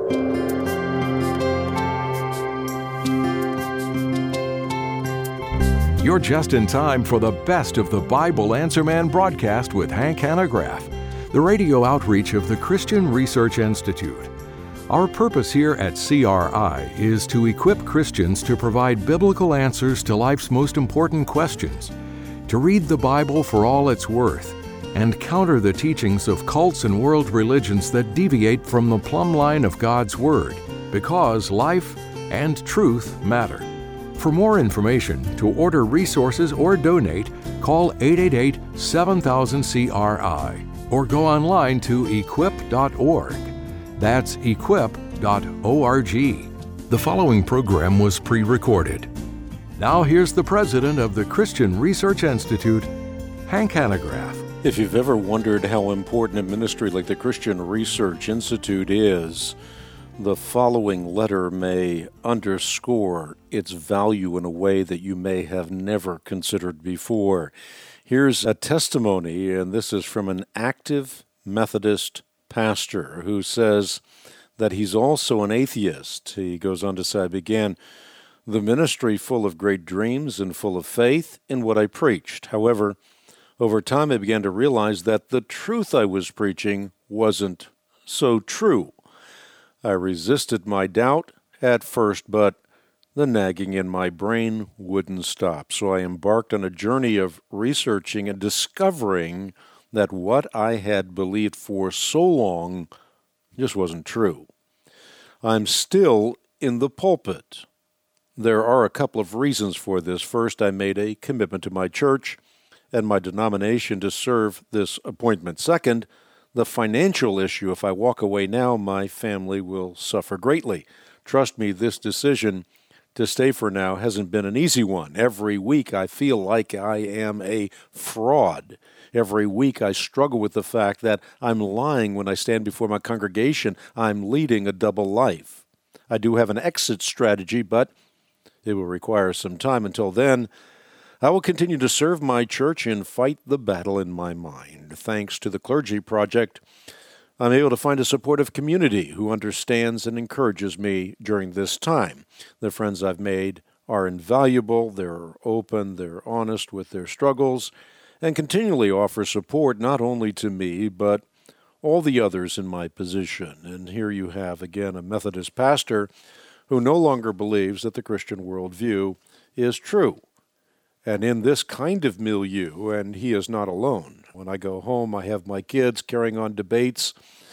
You're just in time for the best of the Bible Answer Man broadcast with Hank Hanegraaff, the radio outreach of the Christian Research Institute. Our purpose here at CRI is to equip Christians to provide biblical answers to life's most important questions, to read the Bible for all it's worth, and counter the teachings of cults and world religions that deviate from the plumb line of God's Word, because life and truth matter. For more information, to order resources or donate, call 888-7000-CRI or go online to equip.org. That's equip.org. The following program was pre-recorded. Now here's the president of the Christian Research Institute, Hank Hanegraaff. If you've ever wondered how important a ministry like the Christian Research Institute is, the following letter may underscore its value in a way that you may have never considered before. Here's a testimony, and this is from an active Methodist pastor who says that he's also an atheist. He goes on to say, I began the ministry full of great dreams and full of faith in what I preached. However, over time I began to realize that the truth I was preaching wasn't so true. I resisted my doubt at first, but the nagging in my brain wouldn't stop. So I embarked on a journey of researching and discovering that what I had believed for so long just wasn't true. I'm still in the pulpit. There are a couple of reasons for this. First, I made a commitment to my church and my denomination to serve this appointment. Second, the financial issue. If I walk away now, my family will suffer greatly. Trust me, this decision to stay for now hasn't been an easy one. Every week I feel like I am a fraud. Every week I struggle with the fact that I'm lying when I stand before my congregation. I'm leading a double life. I do have an exit strategy, but it will require some time. Until then, I will continue to serve my church and fight the battle in my mind. Thanks to the Clergy Project, I'm able to find a supportive community who understands and encourages me during this time. The friends I've made are invaluable. They're open, they're honest with their struggles, and continually offer support not only to me, but all the others in my position. And here you have, again, a Methodist pastor who no longer believes that the Christian worldview is true. And in this kind of milieu, and he is not alone. When I go home, I have my kids carrying on debates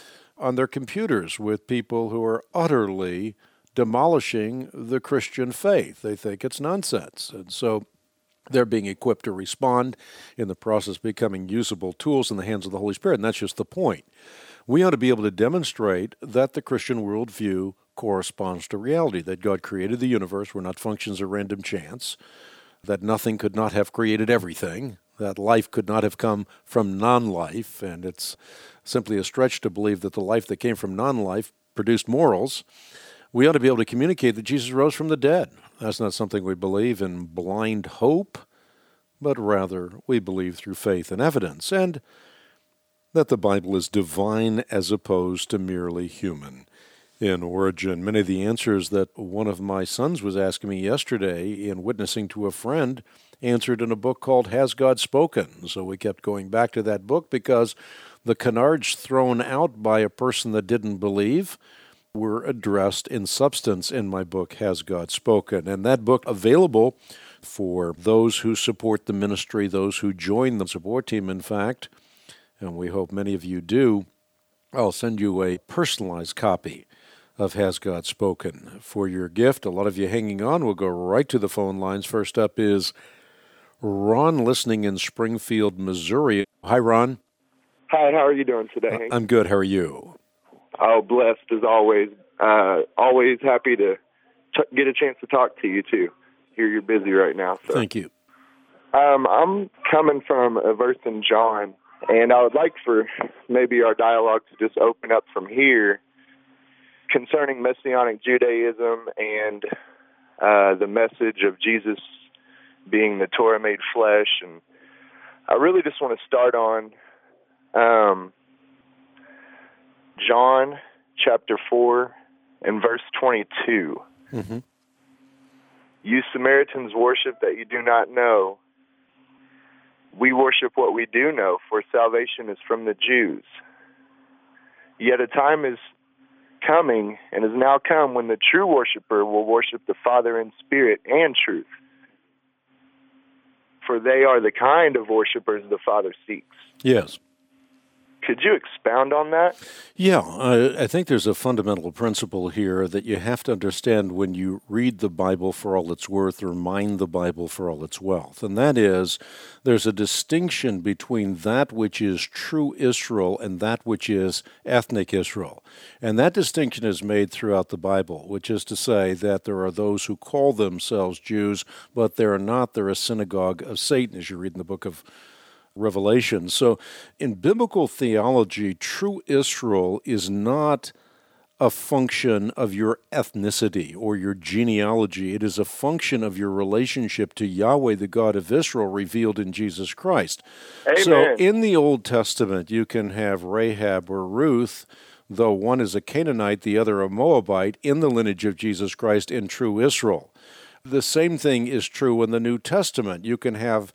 on their computers with people who are utterly demolishing the Christian faith. They think it's nonsense. And so they're being equipped to respond, in the process becoming usable tools in the hands of the Holy Spirit. And that's just the point. We ought to be able to demonstrate that the Christian worldview corresponds to reality, that God created the universe. We're not functions of random chance, that nothing could not have created everything, that life could not have come from non-life, and it's simply a stretch to believe that the life that came from non-life produced morals. We ought to be able to communicate that Jesus rose from the dead. That's not something we believe in blind hope, but rather we believe through faith and evidence, and that the Bible is divine as opposed to merely human in origin. Many of the answers that one of my sons was asking me yesterday in witnessing to a friend answered in a book called Has God Spoken? So we kept going back to that book because the canards thrown out by a person that didn't believe were addressed in substance in my book, Has God Spoken? And that book available for those who support the ministry, those who join the support team, in fact, and we hope many of you do. I'll send you a personalized copy of Has God Spoken for your gift. A lot of you hanging on. We'll go right to the phone lines. First up is Ron, listening in Springfield, Missouri. Hi, Ron. Hi, how are you doing today, Hank? I'm good. How are you? Oh, blessed as always. Always happy to get a chance to talk to you, too. Here you're busy right now. So. Thank you. I'm coming from a verse in John, and I would like for maybe our dialogue to just open up from here concerning Messianic Judaism and the message of Jesus being the Torah made flesh. And I really just want to start on John chapter 4, in verse 22. Mm-hmm. You Samaritans worship that you do not know. We worship what we do know, for salvation is from the Jews. Yet a time is coming and has now come when the true worshiper will worship the Father in spirit and truth. For they are the kind of worshipers the Father seeks. Yes. Could you expound on that? Yeah, I think there's a fundamental principle here that you have to understand when you read the Bible for all it's worth or mine the Bible for all its wealth. And that is, there's a distinction between that which is true Israel and that which is ethnic Israel. And that distinction is made throughout the Bible, which is to say that there are those who call themselves Jews, but they're not. They're a synagogue of Satan, as you read in the book of Revelation. So in biblical theology, true Israel is not a function of your ethnicity or your genealogy. It is a function of your relationship to Yahweh, the God of Israel, revealed in Jesus Christ. Amen. So in the Old Testament, you can have Rahab or Ruth, though one is a Canaanite, the other a Moabite, in the lineage of Jesus Christ in true Israel. The same thing is true in the New Testament. You can have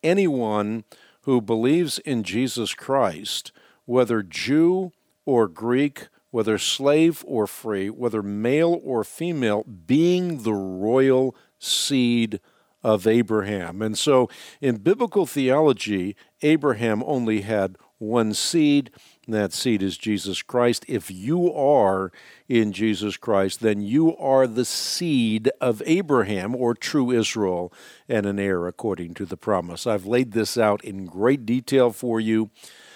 anyone who believes in Jesus Christ, whether Jew or Greek, whether slave or free, whether male or female, being the royal seed of Abraham. And so in biblical theology, Abraham only had one seed, and that seed is Jesus Christ. If you are in Jesus Christ, then you are the seed of Abraham, or true Israel, and an heir according to the promise. I've laid this out in great detail for you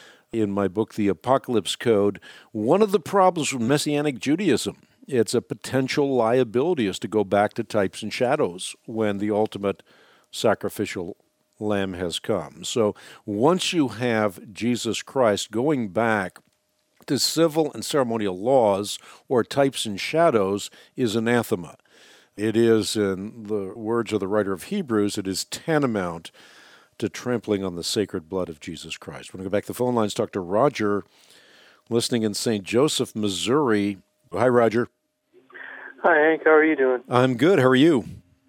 in my book, The Apocalypse Code. One of the problems with Messianic Judaism, it's a potential liability, is to go back to types and shadows when the ultimate sacrificial Lamb has come. So once you have Jesus Christ, going back to civil and ceremonial laws or types and shadows is anathema. It is, in the words of the writer of Hebrews, it is tantamount to trampling on the sacred blood of Jesus Christ. We're going to go back to the phone lines, talk to Roger, listening in St. Joseph, Missouri. Hi, Roger. Hi, Hank. How are you doing? I'm good. How are you?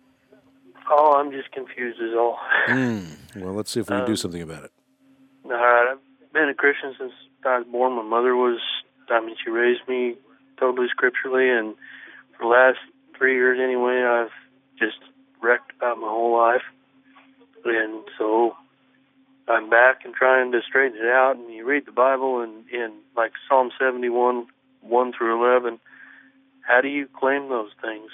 Oh, I'm just confused is all. Well, let's see if we can do something about it. All right. I've been a Christian since I was born. My mother was, she raised me totally scripturally, and for the last 3 years anyway, I've just wrecked about my whole life. And so I'm back and trying to straighten it out, and you read the Bible, and in like Psalm 71, 1 through 11, how do you claim those things?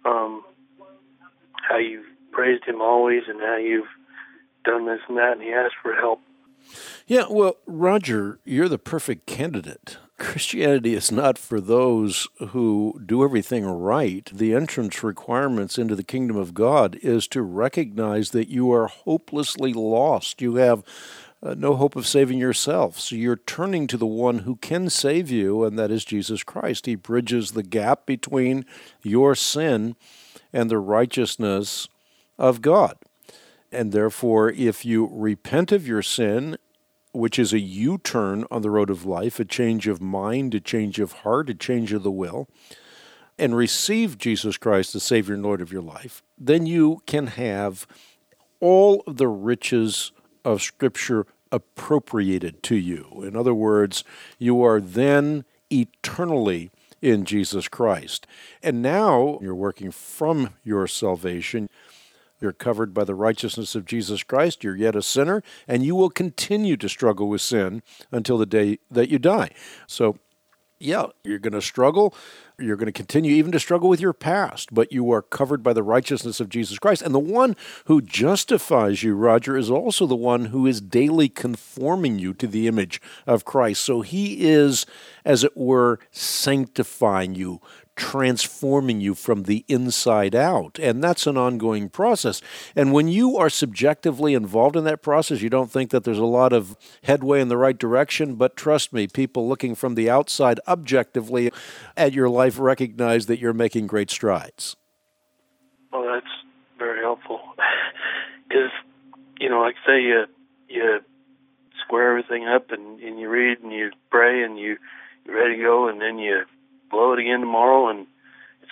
How you've praised him always, and how you've done this and that, and he asked for help. Yeah, well, Roger, you're the perfect candidate. Christianity is not for those who do everything right. The entrance requirements into the kingdom of God is to recognize that you are hopelessly lost. You have no hope of saving yourself. So you're turning to the one who can save you, and that is Jesus Christ. He bridges the gap between your sin and the righteousness of God. And therefore, if you repent of your sin, which is a U-turn on the road of life, a change of mind, a change of heart, a change of the will, and receive Jesus Christ, the Savior and Lord of your life, then you can have all of the riches of Scripture appropriated to you. In other words, you are then eternally in Jesus Christ. And now you're working from your salvation. You're covered by the righteousness of Jesus Christ. You're yet a sinner, and you will continue to struggle with sin until the day that you die. So, yeah, you're going to struggle. You're going to continue even to struggle with your past, but you are covered by the righteousness of Jesus Christ. And the one who justifies you, Roger, is also the one who is daily conforming you to the image of Christ. So he is, as it were, sanctifying you, transforming you from the inside out. And that's an ongoing process. And when you are subjectively involved in that process, you don't think that there's a lot of headway in the right direction. But trust me, people looking from the outside objectively at your life recognize that you're making great strides. Well, that's very helpful. Because, like say you square everything up and you read and you pray and you're ready to go, and then you blow it again tomorrow, and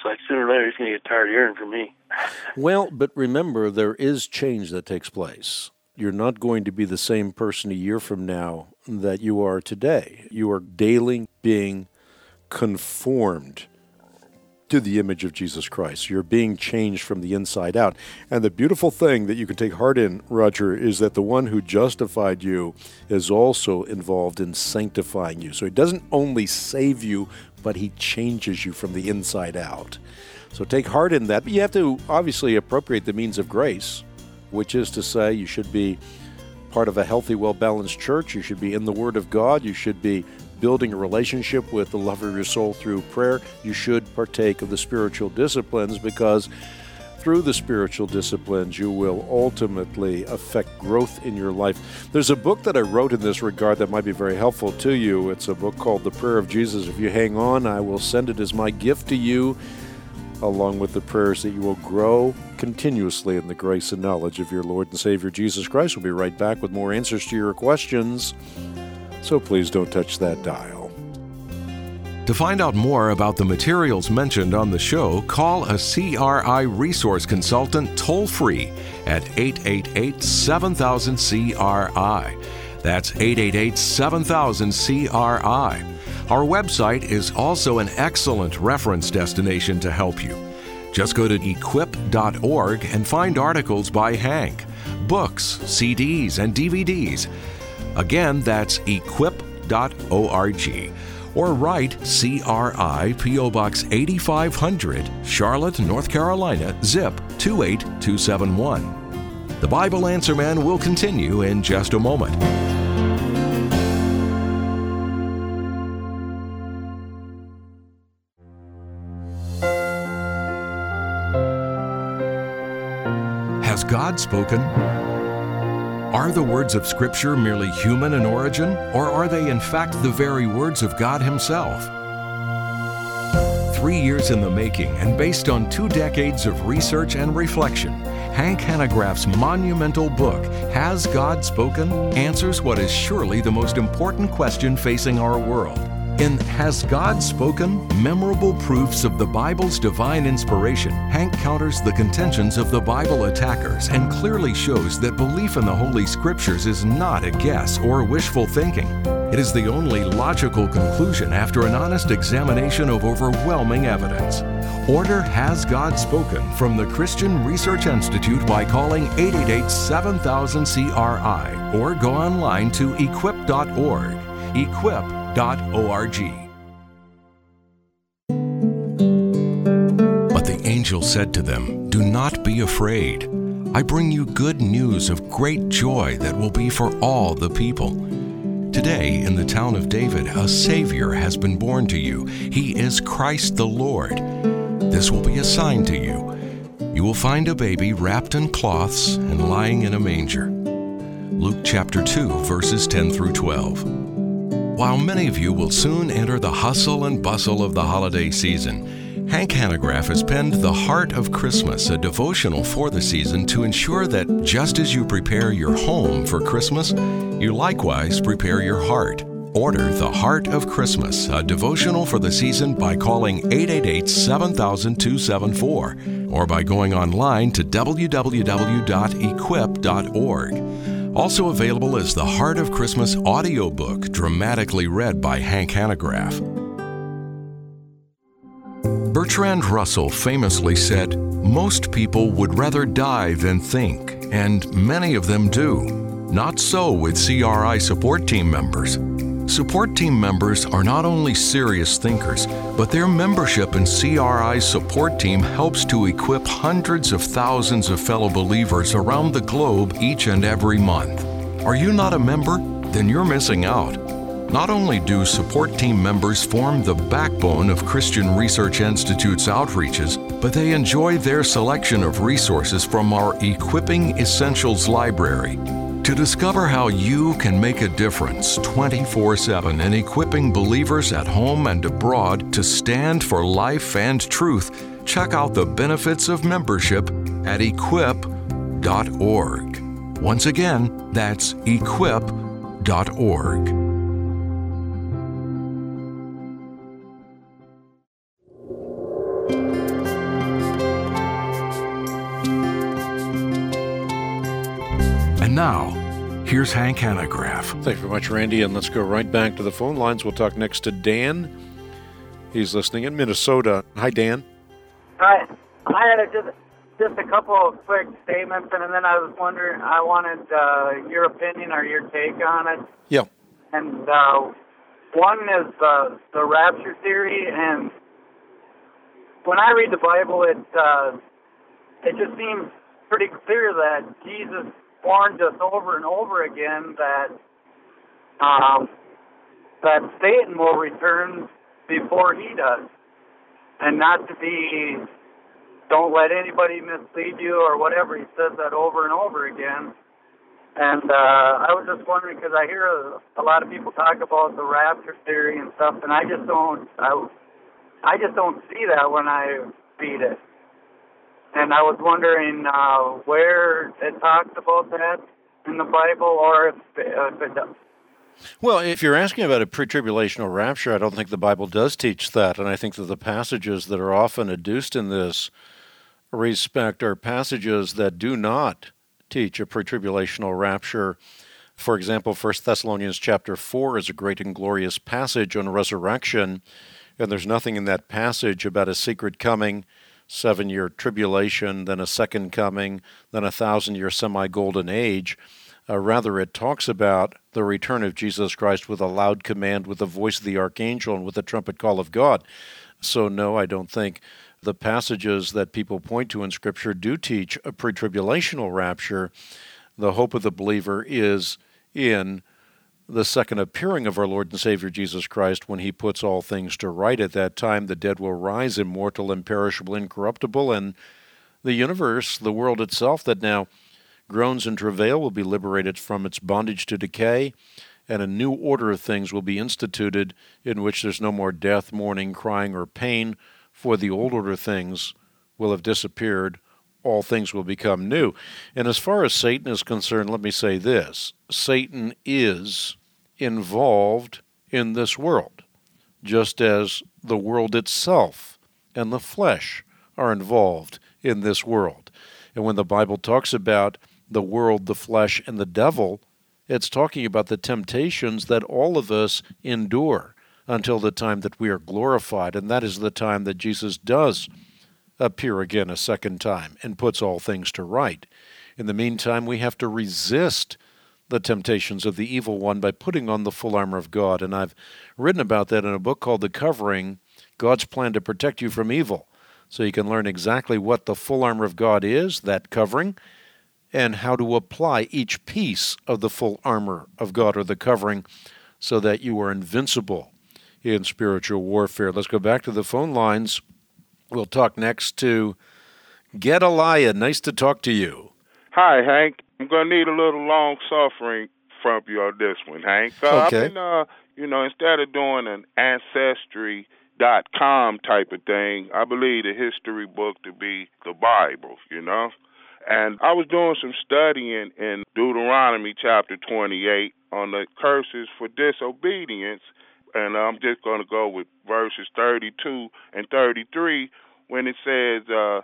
like sooner or later he's going to get tired of hearing from me. Well, but remember, there is change that takes place. You're not going to be the same person a year from now that you are today. You are daily being conformed to the image of Jesus Christ. You're being changed from the inside out. And the beautiful thing that you can take heart in, Roger, is that the one who justified you is also involved in sanctifying you. So he doesn't only save you, but he changes you from the inside out. So take heart in that. But you have to obviously appropriate the means of grace, which is to say you should be part of a healthy, well-balanced church. You should be in the Word of God. You should be building a relationship with the love of your soul through prayer. You should partake of the spiritual disciplines, because through the spiritual disciplines you will ultimately affect growth in your life. There's a book that I wrote in this regard that might be very helpful to you. It's a book called The Prayer of Jesus. If you hang on, I will send it as my gift to you, along with the prayers that you will grow continuously in the grace and knowledge of your Lord and Savior Jesus Christ. We'll be right back with more answers to your questions, so please don't touch that dial. To find out more about the materials mentioned on the show, call a CRI resource consultant toll-free at 888-7000-CRI. That's 888-7000-CRI. Our website is also an excellent reference destination to help you. Just go to equip.org and find articles by Hank, books, CDs, and DVDs. Again, that's equip.org. Or write CRI P.O. Box 8500, Charlotte, North Carolina, zip 28271. The Bible Answer Man will continue in just a moment. Has God spoken? Are the words of Scripture merely human in origin, or are they in fact the very words of God Himself? 3 years in the making and based on 2 decades of research and reflection, Hank Hanegraaff's monumental book, Has God Spoken?, answers what is surely the most important question facing our world. In Has God Spoken? Memorable Proofs of the Bible's Divine Inspiration, Hank counters the contentions of the Bible attackers and clearly shows that belief in the Holy Scriptures is not a guess or wishful thinking. It is the only logical conclusion after an honest examination of overwhelming evidence. Order Has God Spoken from the Christian Research Institute by calling 888-7000-CRI or go online to equip.org. Equip.org. But the angel said to them, "Do not be afraid. I bring you good news of great joy that will be for all the people. Today, in the town of David, a Savior has been born to you. He is Christ the Lord. This will be a sign to you. You will find a baby wrapped in cloths and lying in a manger." Luke chapter 2, verses 10 through 12. While many of you will soon enter the hustle and bustle of the holiday season, Hank Hanegraaff has penned The Heart of Christmas, a devotional for the season to ensure that just as you prepare your home for Christmas, you likewise prepare your heart. Order The Heart of Christmas, a devotional for the season by calling 888-7000-274 or by going online to www.equip.org. Also available is the Heart of Christmas audiobook, dramatically read by Hank Hanegraaff. Bertrand Russell famously said, "Most people would rather die than think, and many of them do. Not so with CRI support team members. Support team members are not only serious thinkers, but their membership in CRI's support team helps to equip hundreds of thousands of fellow believers around the globe each and every month. Are you not a member? Then you're missing out. Not only do support team members form the backbone of Christian Research Institute's outreaches, but they enjoy their selection of resources from our Equipping Essentials library. To discover how you can make a difference 24/7 in equipping believers at home and abroad to stand for life and truth, check out the benefits of membership at equip.org. Once again, that's equip.org. Now, here's Hank Hanegraaff. Thank you very much, Randy, and let's go right back to the phone lines. We'll talk next to Dan. He's listening in Minnesota. Hi, Dan. Hi. I had just a couple of quick statements, and then I was wondering, I wanted your opinion or your take on it. Yeah. And one is the rapture theory, and when I read the Bible, it just seems pretty clear that Jesus warned us over and over again that Satan will return before he does, and not to be, don't let anybody mislead you or whatever. He says that over and over again. And I was just wondering, because I hear a lot of people talk about the rapture theory and stuff, and I just don't see that when I read it. And I was wondering where it talks about that in the Bible, or if it does. Well, if you're asking about a pre-tribulational rapture, I don't think the Bible does teach that, and I think that the passages that are often adduced in this respect are passages that do not teach a pre-tribulational rapture. For example, 1 Thessalonians chapter 4 is a great and glorious passage on resurrection, and there's nothing in that passage about a secret coming, 7-year tribulation, then a second coming, then a 1,000-year semi-golden age. Rather, it talks about the return of Jesus Christ with a loud command, with the voice of the archangel, and with the trumpet call of God. So no, I don't think the passages that people point to in Scripture do teach a pre-tribulational rapture. The hope of the believer is in the second appearing of our Lord and Savior Jesus Christ, when he puts all things to right. At that time, the dead will rise, immortal, imperishable, incorruptible, and the universe, the world itself that now groans and travail, will be liberated from its bondage to decay, and a new order of things will be instituted in which there's no more death, mourning, crying, or pain, for the old order of things will have disappeared. All things will become new. And as far as Satan is concerned, let me say this. Satan is involved in this world, just as the world itself and the flesh are involved in this world. And when the Bible talks about the world, the flesh, and the devil, it's talking about the temptations that all of us endure until the time that we are glorified, and that is the time that Jesus does appear again a second time and puts all things to right. In the meantime, we have to resist the temptations of the evil one by putting on the full armor of God. And I've written about that in a book called The Covering, God's Plan to Protect You from Evil. So you can learn exactly what the full armor of God is, that covering, and how to apply each piece of the full armor of God or the covering so that you are invincible in spiritual warfare. Let's go back to the phone lines. We'll talk next to Gedaliah. Nice to talk to you. Hi, Hank. I'm going to need a little long suffering from you on this one, Hank. Okay. I've been, instead of doing an Ancestry.com type of thing, I believe the history book to be the Bible, And I was doing some studying in Deuteronomy chapter 28 on the curses for disobedience, and I'm just going to go with verses 32 and 33 when it says,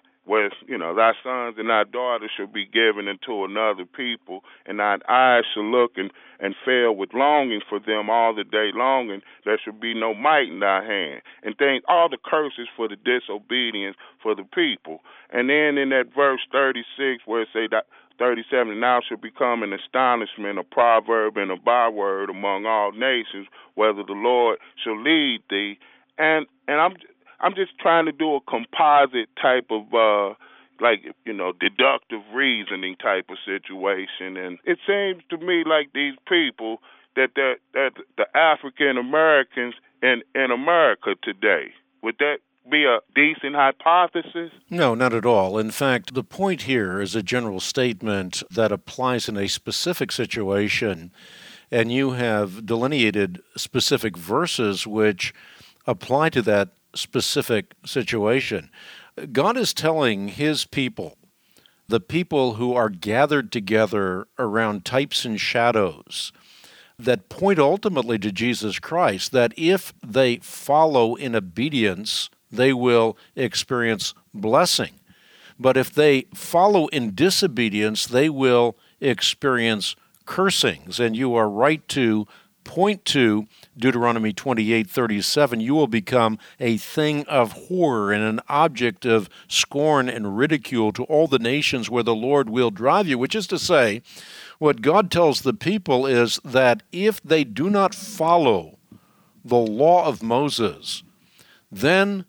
thy sons and thy daughters shall be given unto another people, and thine eyes shall look and fail with longing for them all the day long, and there shall be no might in thy hand. And things, all the curses for the disobedience for the people. And then in that verse 36 where it say that 37, now shall become an astonishment, a proverb, and a byword among all nations, whether the Lord shall lead thee. And I'm just trying to do a composite type of deductive reasoning type of situation. And it seems to me like these people that the African Americans in America today, would that be a decent hypothesis? No, not at all. In fact, the point here is a general statement that applies in a specific situation, and you have delineated specific verses which apply to that specific situation. God is telling his people, the people who are gathered together around types and shadows that point ultimately to Jesus Christ, that if they follow in obedience, they will experience blessing. But if they follow in disobedience, they will experience cursings. And you are right to point to Deuteronomy 28:37. You will become a thing of horror and an object of scorn and ridicule to all the nations where the Lord will drive you, which is to say, what God tells the people is that if they do not follow the law of Moses, then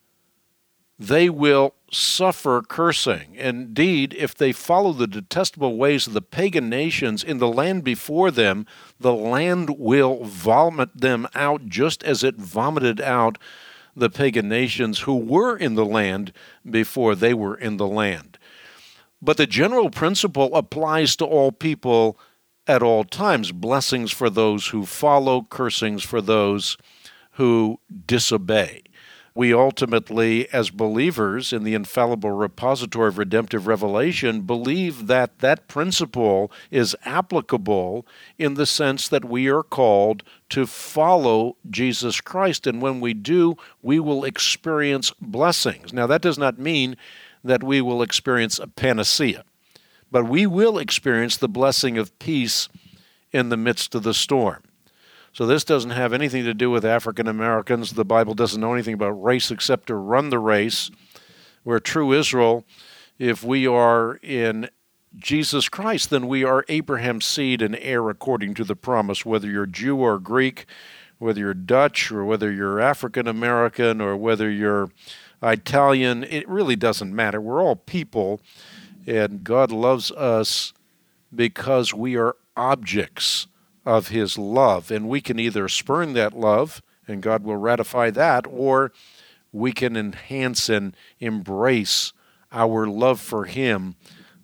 they will suffer cursing. Indeed, if they follow the detestable ways of the pagan nations in the land before them, the land will vomit them out just as it vomited out the pagan nations who were in the land before they were in the land. But the general principle applies to all people at all times. Blessings for those who follow, cursings for those who disobey. We ultimately, as believers in the infallible repository of redemptive revelation, believe that that principle is applicable in the sense that we are called to follow Jesus Christ. And when we do, we will experience blessings. Now, that does not mean that we will experience a panacea, but we will experience the blessing of peace in the midst of the storm. So this doesn't have anything to do with African Americans. The Bible doesn't know anything about race except to run the race. We're true Israel. If we are in Jesus Christ, then we are Abraham's seed and heir according to the promise, whether you're Jew or Greek, whether you're Dutch or whether you're African American or whether you're Italian. It really doesn't matter. We're all people, and God loves us because we are objects of his love, and we can either spurn that love, and God will ratify that, or we can enhance and embrace our love for him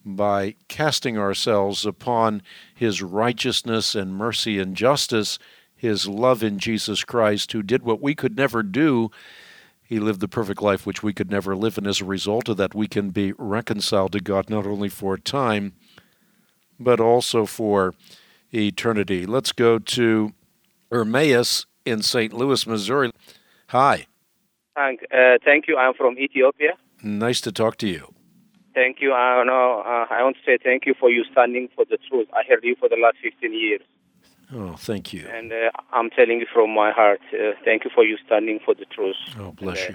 by casting ourselves upon his righteousness and mercy and justice, his love in Jesus Christ, who did what we could never do. He lived the perfect life which we could never live, and as a result of that, we can be reconciled to God not only for time, but also for eternity. Let's go to Ermias in St. Louis, Missouri. Hi. Thank you. I'm from Ethiopia. Nice to talk to you. Thank you. I want to say thank you for you standing for the truth. I heard you for the last 15 years. Oh, thank you. And I'm telling you from my heart, thank you for you standing for the truth. Oh, bless you.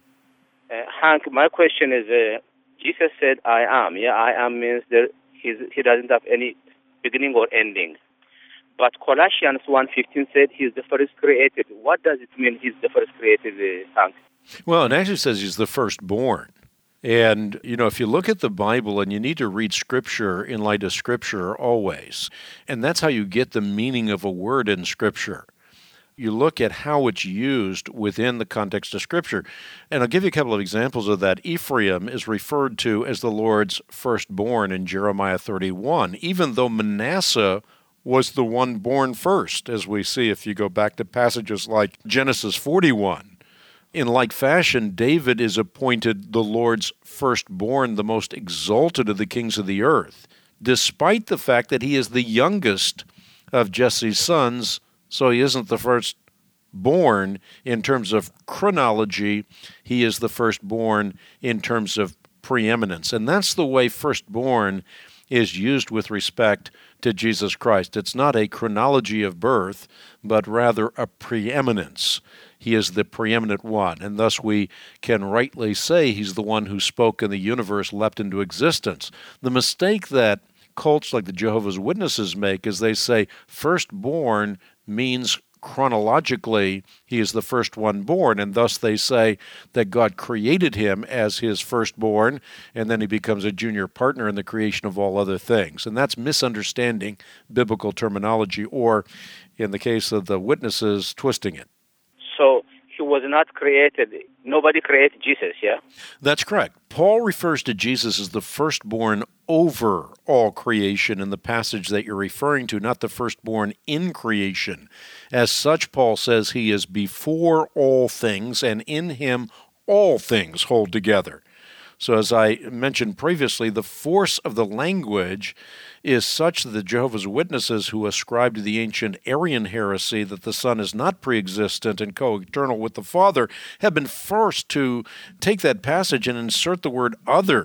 Hank, my question is, Jesus said, I am. Yeah, I am means that he doesn't have any beginning or ending. But Colossians 1:15 said he's the first created. What does it mean he's the first created, Hank? Well, it actually says he's the firstborn. And, if you look at the Bible, and you need to read Scripture in light of Scripture always, and that's how you get the meaning of a word in Scripture. You look at how it's used within the context of Scripture. And I'll give you a couple of examples of that. Ephraim is referred to as the Lord's firstborn in Jeremiah 31, even though Manasseh was the one born first, as we see if you go back to passages like Genesis 41. In like fashion, David is appointed the Lord's firstborn, the most exalted of the kings of the earth, despite the fact that he is the youngest of Jesse's sons, so he isn't the firstborn in terms of chronology. He is the firstborn in terms of preeminence. And that's the way firstborn is used with respect to Jesus Christ. It's not a chronology of birth, but rather a preeminence. He is the preeminent one, and thus we can rightly say he's the one who spoke and the universe leapt into existence. The mistake that cults like the Jehovah's Witnesses make is they say firstborn means chronologically he is the first one born, and thus they say that God created him as his firstborn, and then he becomes a junior partner in the creation of all other things. And that's misunderstanding biblical terminology, or in the case of the Witnesses, twisting it. So he was not created. Nobody created Jesus, yeah? That's correct. Paul refers to Jesus as the firstborn over all creation in the passage that you're referring to, not the firstborn in creation. As such, Paul says he is before all things, and in him all things hold together. So as I mentioned previously, the force of the language is such that the Jehovah's Witnesses, who ascribe to the ancient Arian heresy that the Son is not pre-existent and co-eternal with the Father, have been forced to take that passage and insert the word other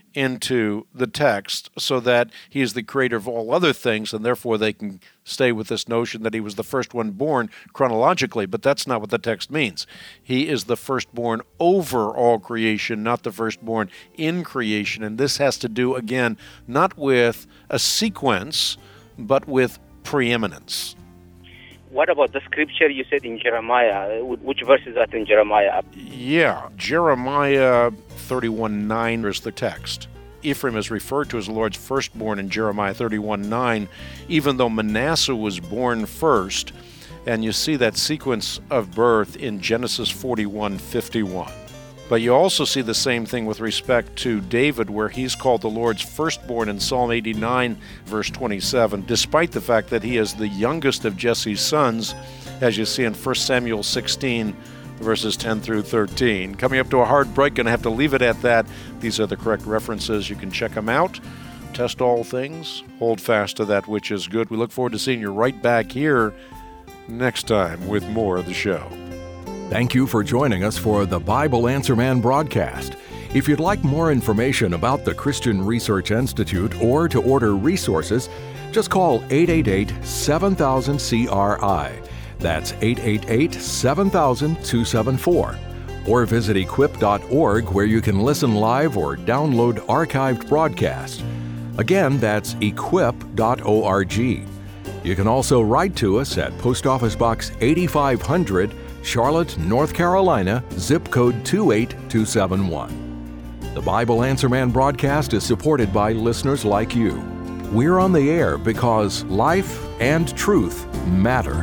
into the text so that he is the creator of all other things, and therefore they can stay with this notion that he was the first one born chronologically, but that's not what the text means. He is the firstborn over all creation, not the firstborn in creation, and this has to do, again, not with a sequence, but with preeminence. What about the scripture you said in Jeremiah? Which verse is that in Jeremiah? Yeah, Jeremiah 31:9 is the text. Ephraim is referred to as the Lord's firstborn in Jeremiah 31:9, even though Manasseh was born first. And you see that sequence of birth in Genesis 41:51. But you also see the same thing with respect to David, where he's called the Lord's firstborn in Psalm 89, verse 27, despite the fact that he is the youngest of Jesse's sons, as you see in 1 Samuel 16, verses 10 through 13. Coming up to a hard break, going to have to leave it at that. These are the correct references. You can check them out. Test all things. Hold fast to that which is good. We look forward to seeing you right back here next time with more of the show. Thank you for joining us for the Bible Answer Man broadcast. If you'd like more information about the Christian Research Institute or to order resources, just call 888-7000-CRI. That's 888-7000-274. Or visit equip.org, where you can listen live or download archived broadcasts. Again, that's equip.org. You can also write to us at Post Office Box 8500, Charlotte, North Carolina, zip code 28271. The Bible Answer Man broadcast is supported by listeners like you. We're on the air because life and truth matter.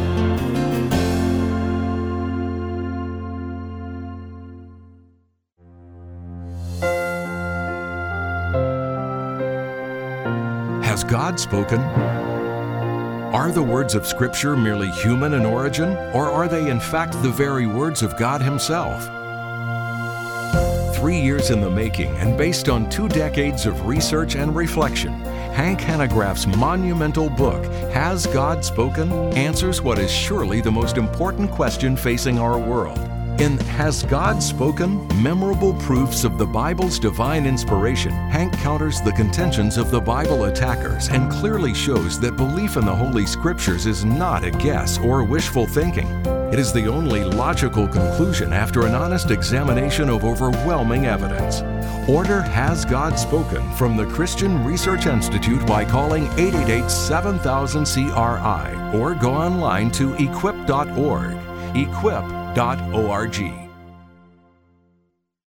Has God spoken? Are the words of Scripture merely human in origin, or are they in fact the very words of God Himself? 3 years in the making and based on 2 decades of research and reflection, Hank Hanegraaff's monumental book, Has God Spoken?, answers what is surely the most important question facing our world. In Has God Spoken? Memorable Proofs of the Bible's Divine Inspiration, Hank counters the contentions of the Bible attackers and clearly shows that belief in the Holy Scriptures is not a guess or wishful thinking. It is the only logical conclusion after an honest examination of overwhelming evidence. Order Has God Spoken from the Christian Research Institute by calling 888-7000-CRI or go online to equip.org. Equip.org.